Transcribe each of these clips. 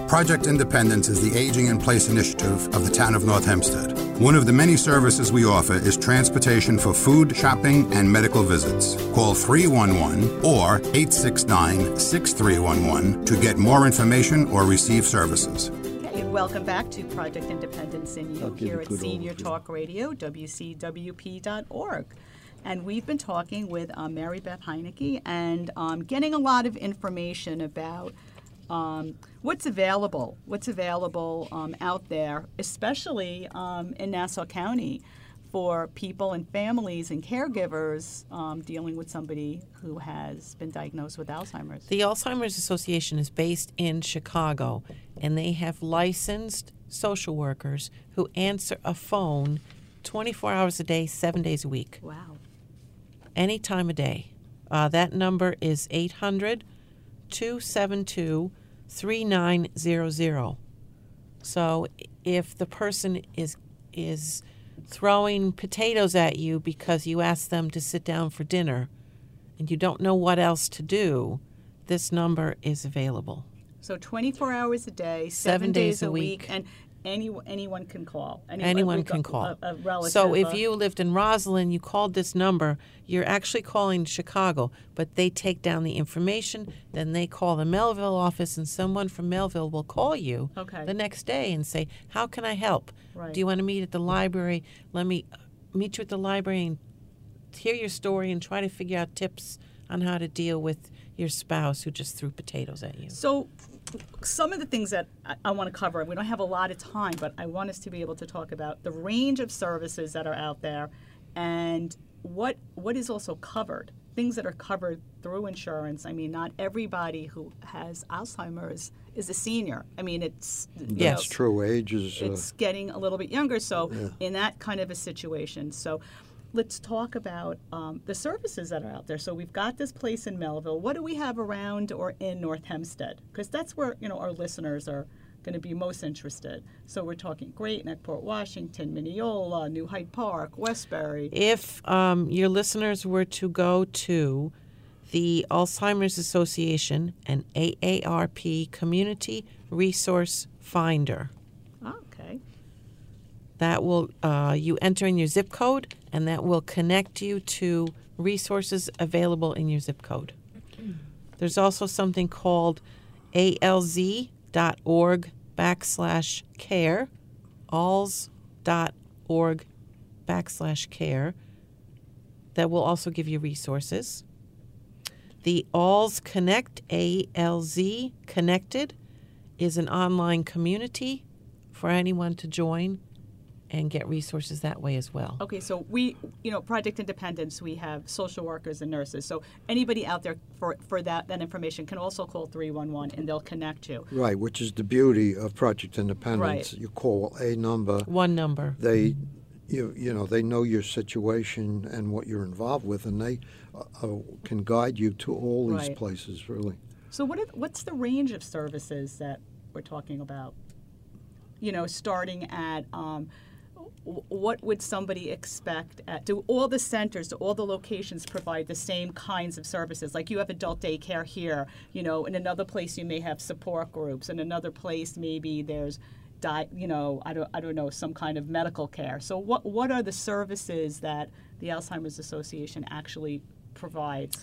Project Independence is the Aging in Place initiative of the town of North Hempstead. One of the many services we offer is transportation for food, shopping, and medical visits. Call 311 or 869-6311 to get more information or receive services. Okay, and welcome back to Project Independence in You here at Senior Talk Radio, WCWP.org. And we've been talking with Mary Beth Heineke and getting a lot of information about what's available out there, especially in Nassau County, for people and families and caregivers dealing with somebody who has been diagnosed with Alzheimer's. The Alzheimer's Association is based in Chicago, and they have licensed social workers who answer a phone 24 hours a day, 7 days a week. Wow. Any time of day. That number is 800-272-3900. So if the person is throwing potatoes at you because you asked them to sit down for dinner and you don't know what else to do, this number is available. So 24 hours a day, 7 days a week, and anyone can call. Anyone can call. A relative. So if you lived in Roslyn, you called this number, you're actually calling Chicago, but they take down the information, then they call the Melville office, and someone from Melville will call you the next day and say, how can I help? Right. Do you want to meet at the library? Let me meet you at the library and hear your story and try to figure out tips on how to deal with your spouse who just threw potatoes at you. So some of the things that I want to cover, we don't have a lot of time, but I want us to be able to talk about the range of services that are out there and what is also covered, things that are covered through insurance. I mean, not everybody who has Alzheimer's is a senior. I mean, it's... That's true. Age is... It's getting a little bit younger, so in that kind of a situation. So let's talk about the services that are out there. So we've got this place in Melville. What do we have around or in North Hempstead? Because that's where our listeners are going to be most interested. So we're talking Great Neck, Port Washington, Mineola, New Hyde Park, Westbury. If your listeners were to go to the Alzheimer's Association and AARP Community Resource Finder, that will you enter in your zip code, and that will connect you to resources available in your zip code. There's also something called alz.org/care, alz.org/care, that will also give you resources. The ALZ Connect, ALZ Connected, is an online community for anyone to join and get resources that way as well. Okay, so we, Project Independence, we have social workers and nurses. So anybody out there for that information can also call 311 and they'll connect you. Right, which is the beauty of Project Independence. Right. You call a number. One number. They, they know your situation and what you're involved with, and they can guide you to all these places, really. So what's the range of services that we're talking about? Starting at... what would somebody expect do all the centers, do all the locations provide the same kinds of services? Like you have adult daycare here, in another place you may have support groups, in another place maybe there's, I don't know, some kind of medical care. So what are the services that the Alzheimer's Association actually provides?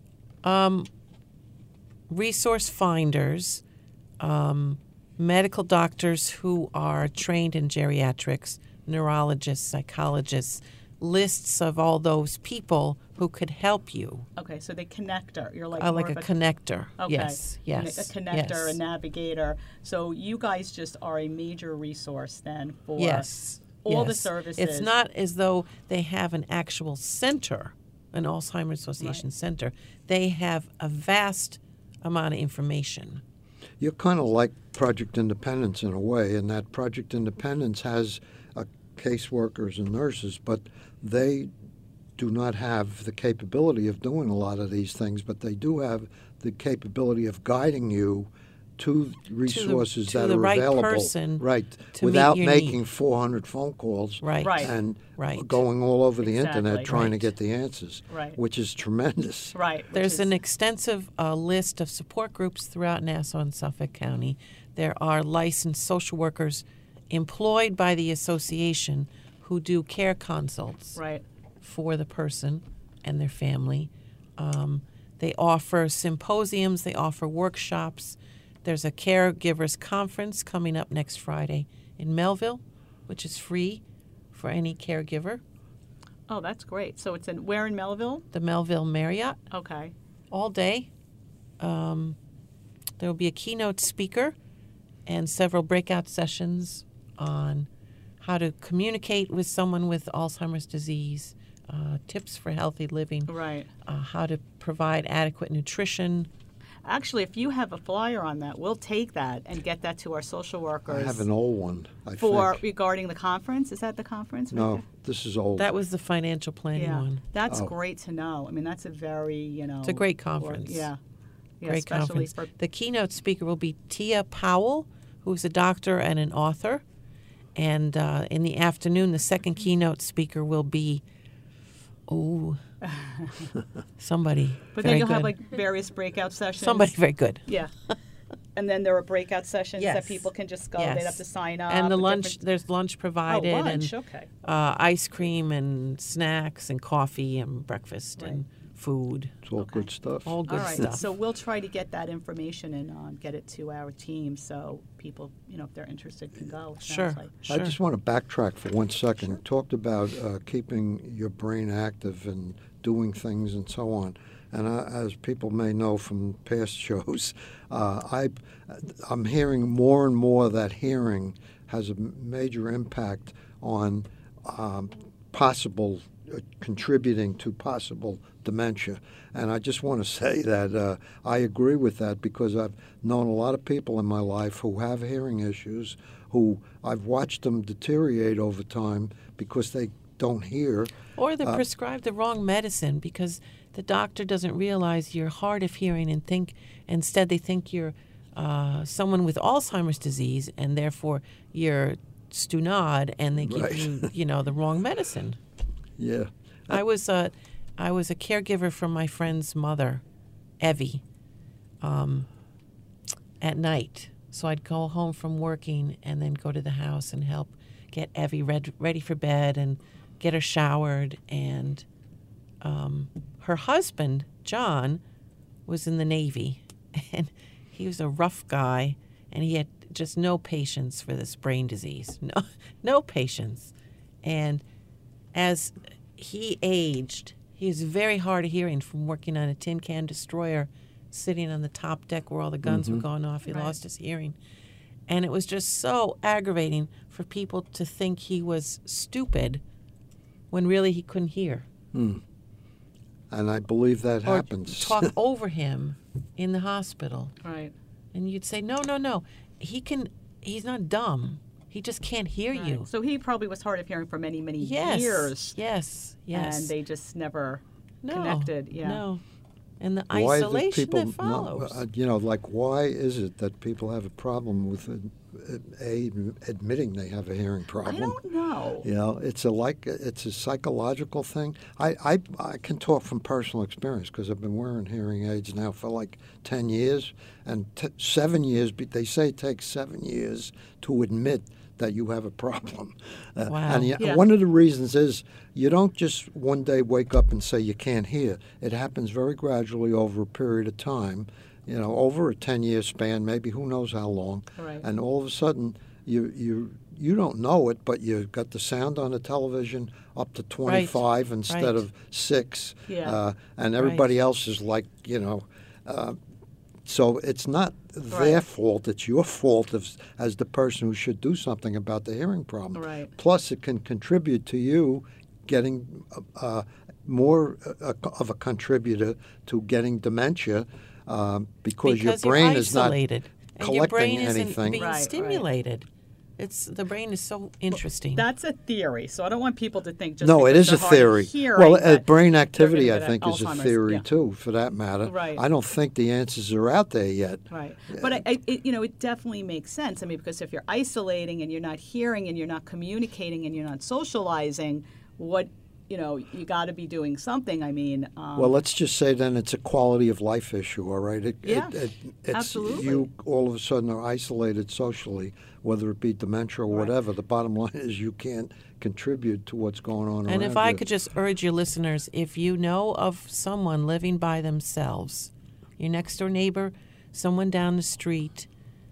Resource finders, medical doctors who are trained in geriatrics, neurologists, psychologists, lists of all those people who could help you. Okay, so the connector. You're like like a connector. Okay. Yes. A connector, a navigator. So you guys just are a major resource then for all the services. It's not as though they have an actual center, an Alzheimer's Association center. They have a vast amount of information. You're kind of like Project Independence in a way, in that Project Independence has caseworkers and nurses, but they do not have the capability of doing a lot of these things, but they do have the capability of guiding you to resources that are right available, person without making 400 phone calls, and going all over the internet trying to get the answers, which is tremendous. Right. There's an extensive list of support groups throughout Nassau and Suffolk County There are licensed social workers employed by the association who do care consults Right. for the person and their family. They offer symposiums, they offer workshops. There's a caregivers conference coming up next Friday in Melville, which is free for any caregiver. Oh, that's great. So it's where in Melville? The Melville Marriott, Okay. all day. There will be a keynote speaker and several breakout sessions on how to communicate with someone with Alzheimer's disease, tips for healthy living, Right. how to provide adequate nutrition. Actually, if you have a flyer on that, we'll take that and get that to our social workers. I have an old one, I think. Regarding the conference. Is that the conference? right No, there? this is old. That was the financial planning Yeah. one. That's Oh. great to know. I mean, that's a very, It's a great conference. Yeah. Yeah, Great especially conference. for The keynote speaker will be Tia Powell, who's a doctor and an author. And in the afternoon, the second keynote speaker will be, somebody But very then you'll good. have like various breakout sessions. Somebody very good. Yeah. And then there are breakout sessions that Yes. people can just go. Yes. They'd have to sign up. And the at lunch, different- there's lunch provided. Oh, lunch. And Okay. ice cream and snacks and coffee and breakfast and food. It's all good stuff. All good All right. stuff. So we'll try to get that information and get it to our team so people, if they're interested, can go. it Sure. sounds like. Sure. I just want to backtrack for 1 second. You talked about keeping your brain active and doing things and so on. And as people may know from past shows, I'm hearing more and more that hearing has a major impact on contributing to possible dementia. And I just want to say that I agree with that because I've known a lot of people in my life who have hearing issues, who I've watched them deteriorate over time because they don't hear. Or they prescribe the wrong medicine because the doctor doesn't realize you're hard of hearing and instead they think you're someone with Alzheimer's disease and therefore you're stunad and they give Right. you, the wrong medicine. Yeah. I was a caregiver for my friend's mother, Evie, at night. So I'd go home from working and then go to the house and help get Evie ready for bed and get her showered. And her husband, John, was in the Navy. And he was a rough guy, and he had just no patience for this brain disease. No patience. And as he aged, he was very hard of hearing from working on a tin can destroyer, sitting on the top deck where all the guns were going off. He Right. lost his hearing. And it was just so aggravating for people to think he was stupid when really he couldn't hear. And I believe that Or happens. talk over him in the hospital. Right. And you'd say, no. He's not dumb. He just can't hear you. So he probably was hard of hearing for many, many Yes. years. Yes. And they just never connected. Yeah. No. And the Why do isolation people that follows. why is it that people have a problem with admitting they have a hearing problem? I don't know. It's a psychological thing. I can talk from personal experience because I've been wearing hearing aids now for like 10 years, and 7 years. They say it takes 7 years to admit that you have a problem. Wow. And Yeah. one of the reasons is you don't just one day wake up and say you can't hear. It happens very gradually over a period of time, over a 10-year span, maybe who knows how long. Right. And all of a sudden, you don't know it, but you've got the sound on the television up to 25 instead Right. of 6. Yeah. And everybody else is like, so it's not their Right. fault, it's your fault as the person who should do something about the hearing problem. Right. Plus, it can contribute to you getting more of a contributor to getting dementia because your brain you're is not isolated. And your collecting brain isn't anything. being Right. stimulated. The brain is so interesting. That's a theory. So I don't want people to think just No, it because is a they're hard of theory. hearing Well, that brain they're activity, gonna I get think, is a Alzheimer's. theory Yeah. too, for that matter. Right. I don't think the answers are out there yet. Right. But it definitely makes sense. I mean, because if you're isolating and you're not hearing and you're not communicating and you're not socializing, what you got to be doing something. I mean, Well, let's just say then it's a quality of life issue, all right? It's, absolutely. You all of a sudden are isolated socially, whether it be dementia or whatever. The bottom line is you can't contribute to what's going on And around if I you. could just urge your listeners, if you know of someone living by themselves, your next door neighbor, someone down the street,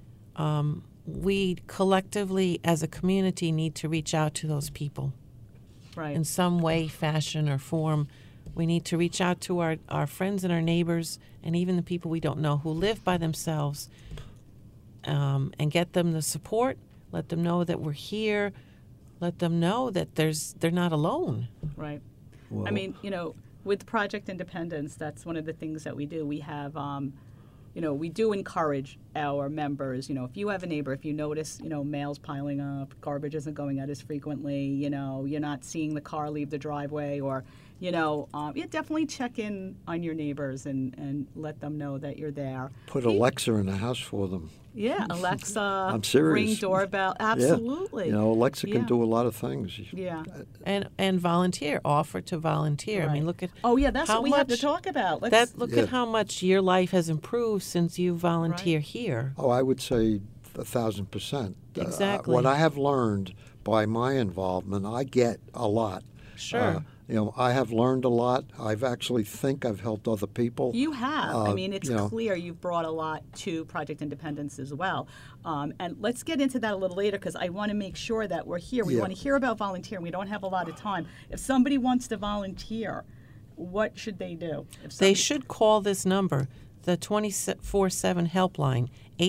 we collectively as a community need to reach out to those people right. in some way, fashion, or form. We need to reach out to our friends and our neighbors and even the people we don't know who live by themselves and get them the support, let them know that we're here, let them know that they're not alone. Right. Well- I mean, with Project Independence, that's one of the things that we do. We have, we do encourage our members, if you have a neighbor, if you notice, mail's piling up, garbage isn't going out as frequently, you're not seeing the car leave the driveway, or, you definitely check in on your neighbors and let them know that you're there. Put Alexa in the house for them. Yeah, Alexa, I'm serious. Ring doorbell, absolutely. Yeah. Alexa can Yeah. do a lot of things. Yeah. And volunteer, offer to volunteer. I mean, Right. look at Oh, yeah, that's how what we have to much- talk about. Look Yeah. at how much your life has improved since you volunteer here. Oh, I would say 1,000%. Exactly. What I have learned by my involvement, I get a lot. Sure. I have learned a lot. I've actually think I've helped other people. You have. I mean, it's you know. clear you've brought a lot to Project Independence as well. And let's get into that a little later because I want to make sure that we're here. We Yeah. want to hear about volunteering. We don't have a lot of time. If somebody wants to volunteer, what should they do? If They somebody- should call this number, the 24/7 helpline,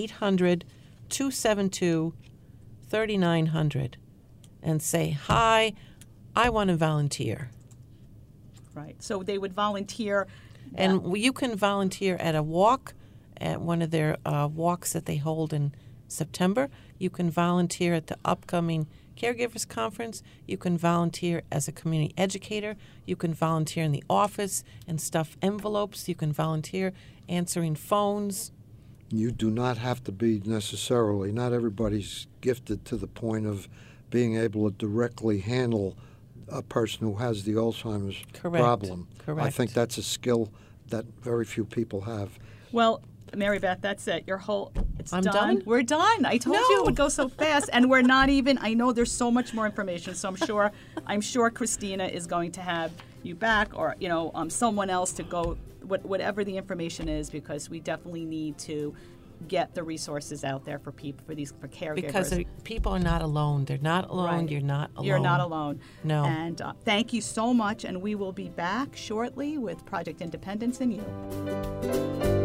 800-272-3900, and say, "Hi, I want to volunteer." Right. So they would volunteer. And you can volunteer at a walk, at one of their walks that they hold in September. You can volunteer at the upcoming Caregivers Conference. You can volunteer as a community educator. You can volunteer in the office and stuff envelopes. You can volunteer answering phones. You do not have to be necessarily, not everybody's gifted to the point of being able to directly handle a person who has the Alzheimer's Correct. problem. I Correct. think that's a skill that very few people have. Well, Mary Beth, that's it. It's I'm done. done? We're done. I told you it would go so fast, and we're not even. I know there's so much more information, so I'm sure Christina is going to have you back, or someone else to go whatever the information is, because we definitely need to get the resources out there for people, for caregivers. Because people are not alone. They're not alone. Right. You're not alone. You're not alone. No. And thank you so much, and we will be back shortly with Project Independence and you.